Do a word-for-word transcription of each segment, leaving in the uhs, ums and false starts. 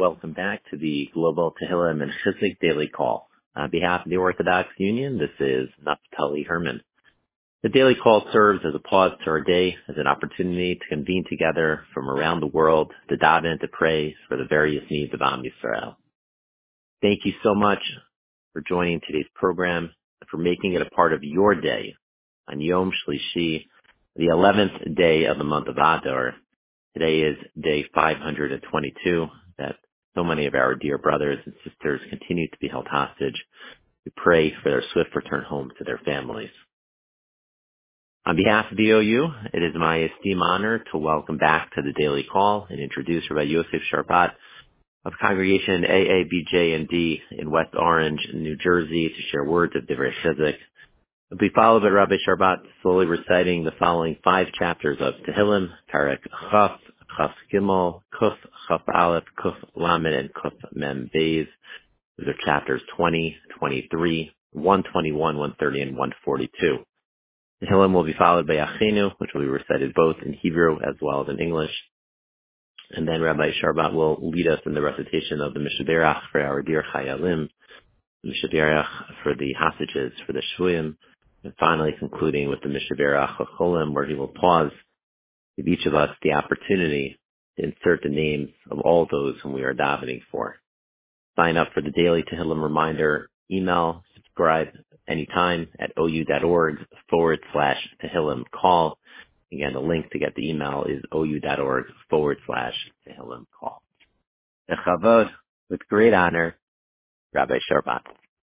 Welcome back to the Global Tehillim and Chizuk Daily Call. On behalf of the Orthodox Union, this is Naftali Herman. The Daily Call serves as a pause to our day, as an opportunity to convene together from around the world to daven and to pray for the various needs of Am Yisrael. Thank you so much for joining today's program and for making it a part of your day on Yom Shlishi, the eleventh day of the month of Adar. Today is day five hundred twenty-two that so many of our dear brothers and sisters continue to be held hostage. We pray for their swift return home to their families. On behalf of the O U, it is my esteemed honor to welcome back to the Daily Call and introduce Rabbi Yosef Sharbat of Congregation A A B J and D in West Orange, New Jersey, to share words of Divrei Chizuk. We'll be followed by Rabbi Sharbat slowly reciting the following five chapters of Tehillim, Parak Chaf, Chaf Gimel, Kuf, Chaf Aleph, Kuf Lamed, and Kuf Mem Beis. These are chapters twenty, twenty-three, one twenty-one, one thirty, and one forty-two. Tehillim will be followed by Achenu, which will be recited both in Hebrew as well as in English. And then Rabbi Sharbat will lead us in the recitation of the Mishaberach for our dear Chayalim, the Mishaberach for the hostages, for the Shvuyim, and finally concluding with the Mishaberach HaCholim, where he will pause, give each of us the opportunity to insert the names of all those whom we are davening for. Sign up for the daily Tehillim reminder email, subscribe anytime at ou.org forward slash Tehillim call. Again, the link to get the email is ou.org forward slash Tehillim call. Echavod, with great honor, Rabbi Sharbat.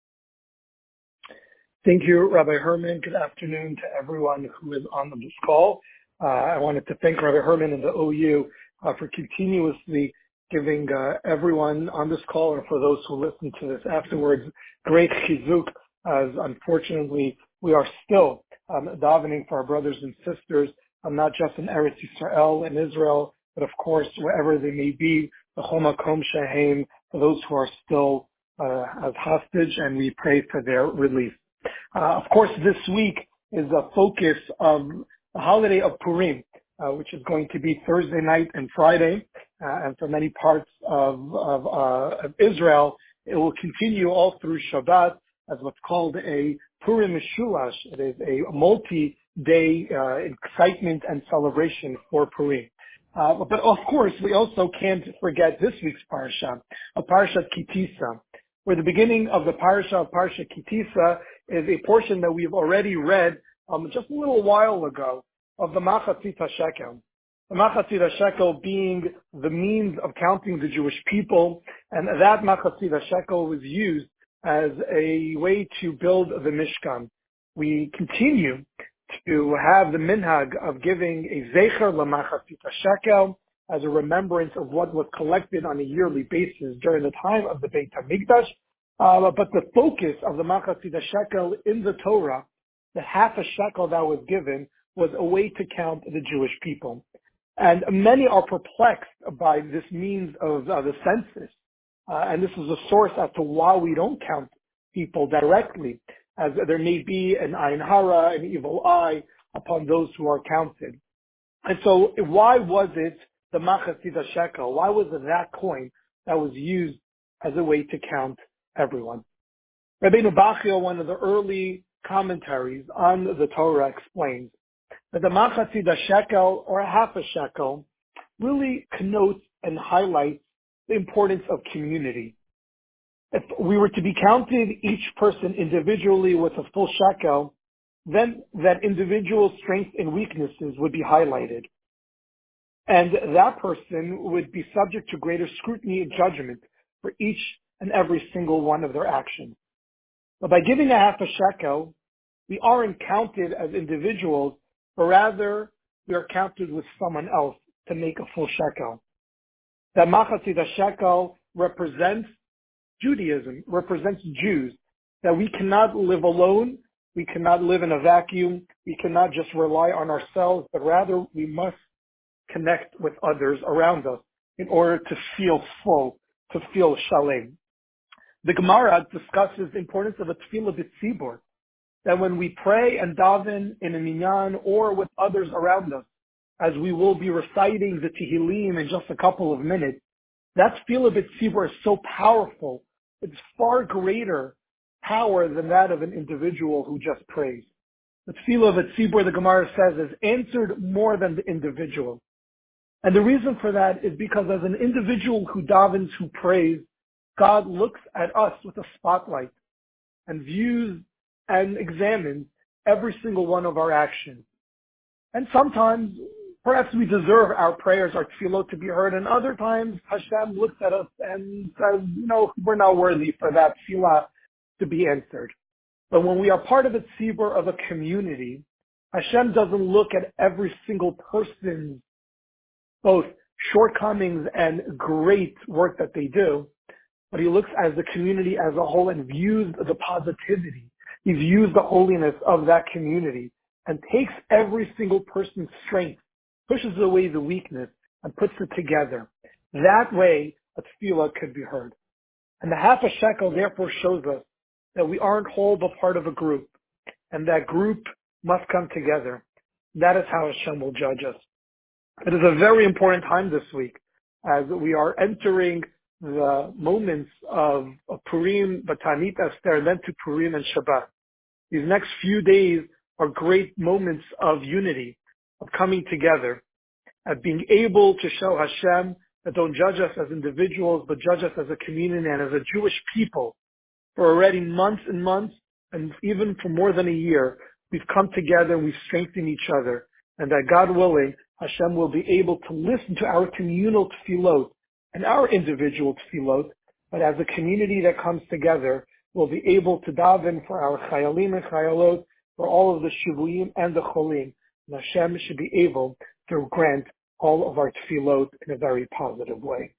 Thank you, Rabbi Herman. Good afternoon to everyone who is on this call. Uh, I wanted to thank Rabbi Herman and the O U uh, for continuously giving uh, everyone on this call and for those who listen to this afterwards great chizuk, as unfortunately we are still um, davening for our brothers and sisters, um, not just in Eretz Yisrael and Israel, but of course wherever they may be, the Chol Makom Shehem, for those who are still uh, as hostage, and we pray for their release. Uh, of course, this week is a focus of the holiday of Purim, uh, which is going to be Thursday night and Friday, uh, and for many parts of, of, uh, of Israel, it will continue all through Shabbat as what's called a Purim Mishulash. It is a multi-day uh, excitement and celebration for Purim. Uh, but of course, we also can't forget this week's parasha, a Parashat Ki Tisa, where the beginning of the parasha of Parashat Ki Tisa is a portion that we've already read um, just a little while ago of the Machatzit HaShekel. The Machatzit HaShekel being the means of counting the Jewish people, and that Machatzit HaShekel was used as a way to build the Mishkan. We continue to have the minhag of giving a Zecher LaMachatzit HaShekel as a remembrance of what was collected on a yearly basis during the time of the Beit HaMikdash. Uh, but the focus of the Machatzit HaShekel in the Torah, the half a shekel that was given, was a way to count the Jewish people. And many are perplexed by this means of uh, the census. Uh, and this is a source as to why we don't count people directly, as there may be an ayin hara, an evil eye, upon those who are counted. And so why was it the Machatzit HaShekel? Why was it that coin that was used as a way to count everyone? Rabbeinu Bachia, one of the early commentaries on the Torah, explains that the Machatzit HaShekel, or a half a shekel, really connotes and highlights the importance of community. If we were to be counted each person individually with a full shekel, then that individual strengths and weaknesses would be highlighted. And that person would be subject to greater scrutiny and judgment for each and every single one of their actions. But by giving a half a shekel, we aren't counted as individuals, but rather we are counted with someone else to make a full shekel. That Machatzit HaShekel represents Judaism, represents Jews, that we cannot live alone, we cannot live in a vacuum, we cannot just rely on ourselves, but rather we must connect with others around us in order to feel full, to feel shalem. The Gemara discusses the importance of a tefillah b'tzibur, that when we pray and daven in a minyan or with others around us, as we will be reciting the Tehillim in just a couple of minutes, That tefillah b'tzibur is so powerful. It's far greater power than that of an individual who just prays. The tefillah b'tzibur, the Gemara says, is answered more than the individual. And the reason for that is because as an individual who davens, who prays, God looks at us with a spotlight and views and examines every single one of our actions. And sometimes, perhaps we deserve our prayers, our tefillot to be heard, and other times Hashem looks at us and says, you know, we're not worthy for that tefillah to be answered. But when we are part of a tzibur, of a community, Hashem doesn't look at every single person's both shortcomings and great work that they do, but he looks at the community as a whole and views the positivity. He views the holiness of that community and takes every single person's strength, pushes away the weakness, and puts it together. That way, a tefillah could be heard. And the half a shekel therefore shows us that we aren't whole but part of a group, and that group must come together. That is how Hashem will judge us. It is a very important time this week as we are entering the moments of, of Purim, Batanit Esther, and then to Purim and Shabbat. These next few days are great moments of unity, of coming together, of being able to show Hashem that don't judge us as individuals, but judge us as a community and as a Jewish people. For already months and months, and even for more than a year, we've come together and we've strengthened each other. And that God willing, Hashem will be able to listen to our communal tefillot and our individual tefillot, but as a community that comes together, we'll be able to daven for our chayalim and chayalot, for all of the shivuyim and the cholim. And Hashem should be able to grant all of our tefillot in a very positive way.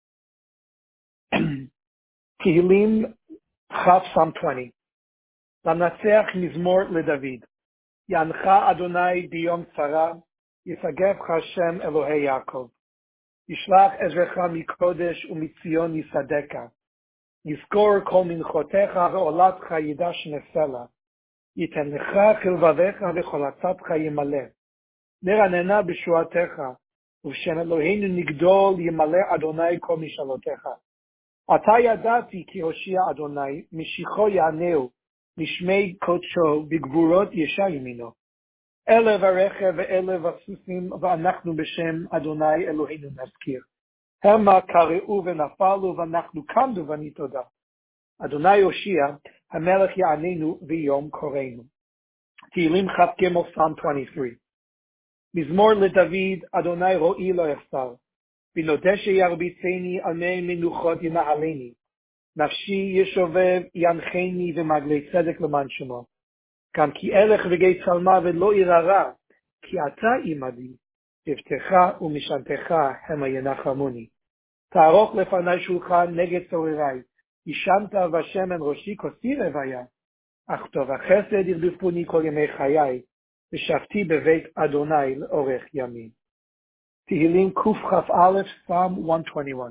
Tehillim Chaf Psalm twenty. Lamnatzeach mizmor leDavid. Yancha Adonai biyom tzara. Yisagef Hashem Elohei Yaakov. Yishlach ezrecha mikodesh umitzion yisadeka. Yizkor kol minchotecha ve'olatcha yidash nesela. Yiten lecha chilvavecha ve'cholatzatcha yimale. Neranena b'shuatecha. Uv'shem Eloheinu nigdol yimale Adonai kol mishalotecha. Ata yadati ki hoshia Adonai mishicho yaneu mishmei kodsho b'gvurot yesha yimino. Ele varecha ve'ele vasusim v'anachnu b'shem Adonai Eloheinu nazkir. Hema kareu v'nafalu v'anachnu kamdu v'nitoda. Adonai Hoshia hamelech ya'anenu v'yom koreinu. Tehillim Chaf Gimel Psalm twenty-three. Mizmor leDavid Adonai ro'i lo yachsar. B'nodeh sheyarbitzeni al mei menuchot yinahaleni. Nafshi yeshovev yancheni v'maglei tzedek leman shemo. גם כי אלך וגי צלמה ולא יררה, כי אתה עמדי, שבטך ומשענתך המה ינחמוני. תערוך לפני שולחן נגד צורריי, ישנת ושמן ראשי כוסי רוויה, אך טוב החסד ירדפוני כל ימי חיי, ושבתי בבית אדוני לאורך ימים. תהילים קכ"א, Psalm one twenty-one.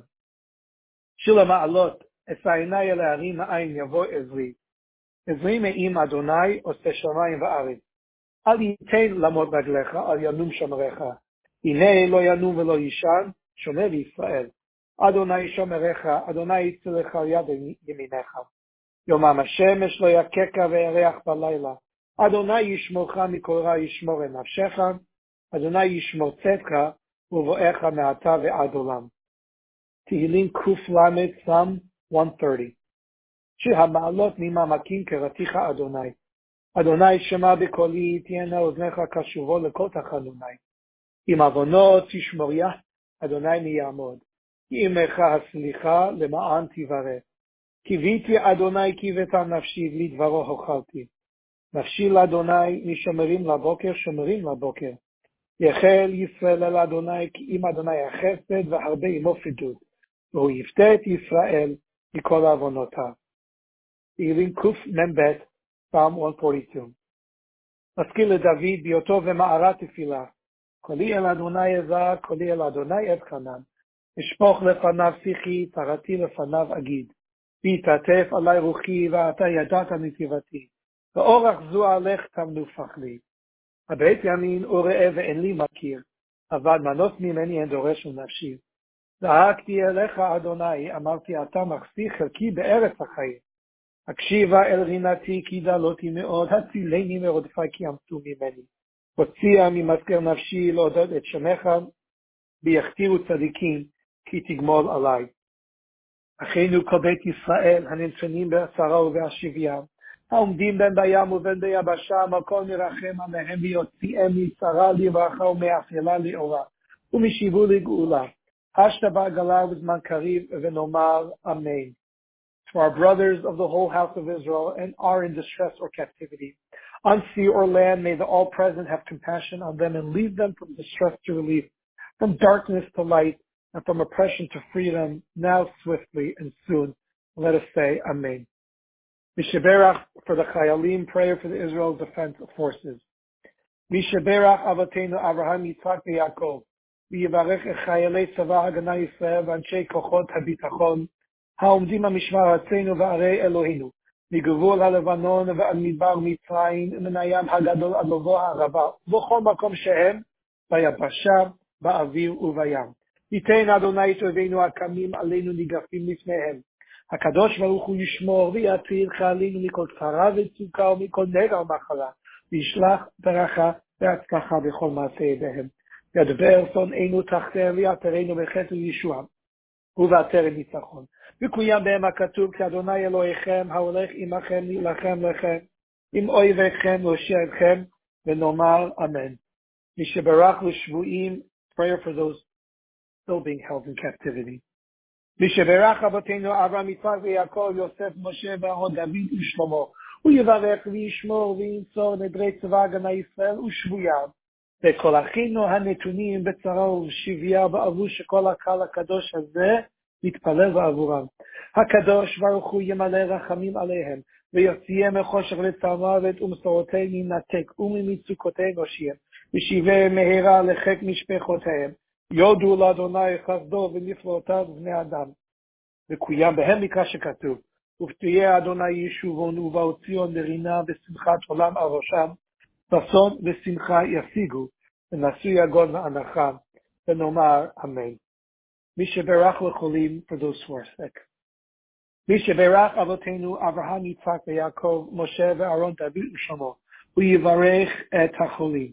שיר המעלות, אשא עיני אל ההרים מאין יבוא עזרי, עזרי מעם אדוני עושה שמיים וארץ. אל ייתן לעמוד רגליך, אל ינום שומריך. הנה לא ינום ולא יישן, שומר ישראל. אדוני שומריך, אדוני יצילך על יד ימינך. יומם השמש לא יככה וירח בלילה. אדוני ישמורך מכל רע ישמור את נפשך. אדוני ישמור צאתך ובואך מעתה ועד עולם. תהילים ק"ל, Psalm one thirty. שהמעלות ממעמקים קראתיך אדוני. אדוני שמע בקולי, תהיינה אוזניך קשובו לכל תחנוני. אם עוונות תשמוריה, אדוני מי יעמוד. כי עמך הסליחה למען תברך. קיוויתי אדוני קיוותה נפשי, ולדברו הוכלתי. נפשי לאדוני משומרים לבוקר, שומרים לבוקר. יחל ישראל אל אדוני, כי אם אדוני החסד והרבה עמו פדות. והוא יפתה את ישראל מכל עוונותיו. תהילים קמ"ב, Psalm one forty-two. מזכיר לדוד בהיותו במערת תפילה. קולי אל אדוני אזע, קולי אל אדוני אתחנן. אשפוך לפניו שיחי, צרתי לפניו אגיד. ויתעטף עלי רוחי, ואתה ידעת נתיבתי. באורח זו עליך תמנופח לי. הבית ימין וראה ואין לי מכיר. אבל מנוס ממני אין דורש ונפשי. זעקתי אליך, אדוני, אמרתי, אתה מחזיק חלקי בארץ החיים. הקשיבה אל רינתי, כי דלותי מאוד, הצילני מרודפי, כי ימתו ממני. הוציאה ממזכר נפשי להודות את שמך, ביכתירו צדיקים, כי תגמול עלי. אחינו כל בית ישראל, הנמצאים בעשרה ובהשביה, העומדים בין בים ובין ביבשה, המקום מרחם עליהם ויוציאם מצרה לברכה ומאפלה לאורה, ומשיבו לגאולה. השתה בעגלה בזמן קריב, ונאמר אמן. To our brothers of the whole house of Israel and are in distress or captivity, on sea or land, may the all-present have compassion on them and lead them from distress to relief, from darkness to light, and from oppression to freedom, now swiftly and soon. Let us say Amen. Mishaberach for the Chayalim, prayer for the Israel Defense Forces. Mishaberach Avotenu Avraham Yitzhak Yaakov. ויברך את חיילי צבא הגנה ישראל ואנשי כוחות הביטחון העומדים המשמר ארצנו וערי אלוהינו מגבול הלבנון ועד מדבר מצרים ומן הים הגדול עד מבוא הערבה ובכל מקום שהם ביבשה, באוויר ובים. ייתן אדוני את אויבינו הקמים עלינו ניגפים לפניהם. הקדוש ברוך הוא ישמור ויציל חיילינו מכל צרה וצוקה ומכל נגע ומחלה וישלח ברכה והצלחה בכל מעשה ידיהם. ידבר שונאינו תחתיהם ויעטרנו בחסד וישועה ובעטרת ניצחון. וקוים בהם הכתוב כי אדוני אלוהיכם ההולך עמכם להילחם לכם עם אויביכם להושיע אתכם ונאמר אמן. מי שברך לשבויים, prayer for those still being held in captivity. מי שברך אבותינו אברהם יצחק ויעקב יוסף משה ואהרון דוד ושלמה הוא יברך וישמור וינצור נדרי צבא הגנה ישראל ושבוייו וכל אחינו הנתונים בצרה ובשביה בעבור שכל הקהל הקדוש הזה מתפלל בעבורם. הקדוש ברוך הוא ימלא רחמים עליהם ויוציאם מחושך לצמוות ומסורותיהם ינתק וממצוקותיהם יושיעם ושיבם מהרה לחיק משפחותיהם. יודו לאדוני חסדו ונפלאותיו בני אדם. וקוים בהם מקרא שכתוב ופתויי אדוני ישובון ובאו ציון לרינה ושמחת עולם על ראשם ששון ושמחה ישיגו ונשאו יגון ואנחה ונאמר אמן. מי שברך לחולים for those who are sick. מי שברך אבותינו אברהם יצחק ויעקב משה ואהרון דוד ושלמה הוא יברך את החולים.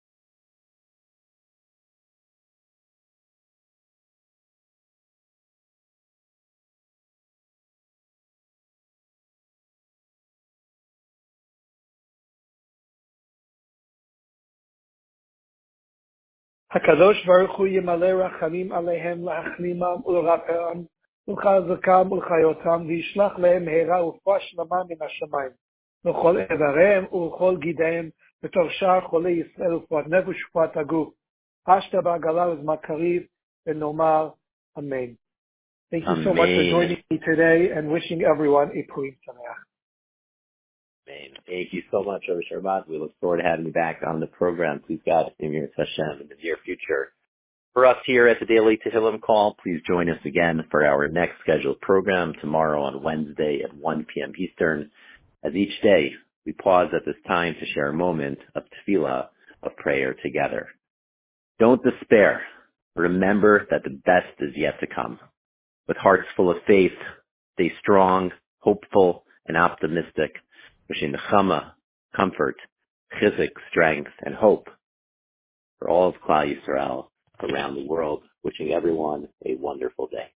הקדוש ברוך הוא ימלא רחמים עליהם להחלימם ולרפאם ולחזקם ולחיותם וישלח להם מהרה ורפואה שלמה מן השמיים לכל איבריהם ולכל גידיהם בתוך שאר חולי ישראל ורפואת נפש ורפואת הגוף. השתה בעגלה בזמן קריב ונאמר אמן. Thank you so much for joining me today and wishing everyone a Purim Sameach. Thank you so much, Rabbi Sharbat. We look forward to having you back on the program. Please God, Emir Hashem in the near future. For us here at the Daily Tehillim Call, please join us again for our next scheduled program tomorrow on Wednesday at one p.m. Eastern. As each day, we pause at this time to share a moment of tefillah, of prayer together. Don't despair. Remember that the best is yet to come. With hearts full of faith, stay strong, hopeful, and optimistic. Wishing nechama, comfort, chizuk, strength, and hope for all of Klal Yisrael around the world. Wishing everyone a wonderful day.